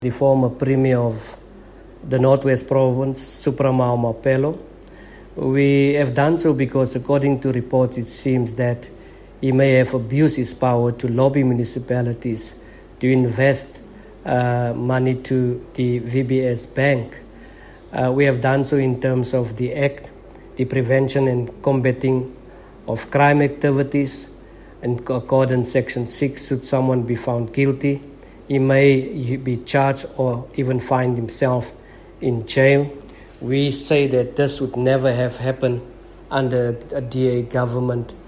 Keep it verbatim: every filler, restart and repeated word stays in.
the former Premier of the Northwest Province, Supramau Mapelo. We have done so because, according to reports, it seems that he may have abused his power to lobby municipalities to invest uh, money to the V B S Bank. Uh, we have done so in terms of the Act, the Prevention and Combating of Crime Activities, and according to Section six, should someone be found guilty, he may be charged or even find himself in jail. We say that this would never have happened under a D A government